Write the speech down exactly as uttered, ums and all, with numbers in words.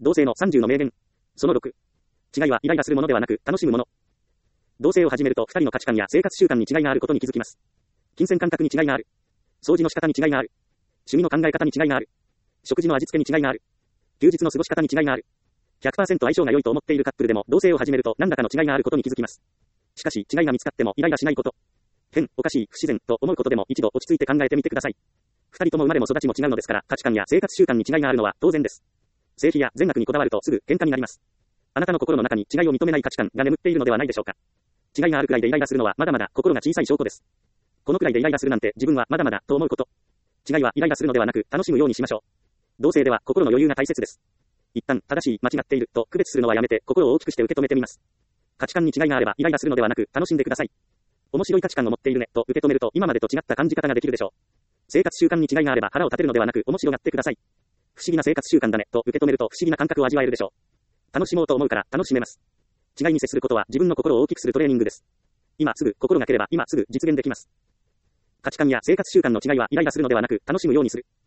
同性のさんじゅうの名言。そのろく。違いはイライラするものではなく楽しむもの。同棲を始めるとふたりの価値観や生活習慣に違いがあることに気づきます。金銭感覚に違いがある。掃除の仕方に違いがある。趣味の考え方に違いがある。食事の味付けに違いがある。休日の過ごし方に違いがある。ひゃくパーセント 相性が良いと思っているカップルでも同棲を始めると何らかの違いがあることに気づきます。しかし違いが見つかってもイライラしないこと。変、おかしい、不自然と思うことでも一度落ち着いて考えてみてください。二人とも生まれも育ちも違うのですから価値観や生活習慣に違いがあるのは当然です。性費や善悪にこだわるとすぐ喧嘩になります。あなたの心の中に違いを認めない価値観が眠っているのではないでしょうか。違いがあるくらいでイライラするのはまだまだ心が小さい証拠です。このくらいでイライラするなんて自分はまだまだと思うこと。違いはイライラするのではなく楽しむようにしましょう。同棲では心の余裕が大切です。一旦正しい間違っていると区別するのはやめて心を大きくして受け止めてみます。価値観に違いがあればイライラするのではなく楽しんでください。面白い価値観を持っているねと受け止めると今までと違った感じ方ができるでしょう。生活習慣に違いがあれば腹を立てるのではなく面白がってください。不思議な生活習慣だねと受け止めると不思議な感覚を味わえるでしょう。楽しもうと思うから楽しめます。違いに接することは自分の心を大きくするトレーニングです。今すぐ心がければ今すぐ実現できます。価値観や生活習慣の違いはイライラするのではなく楽しむようにする。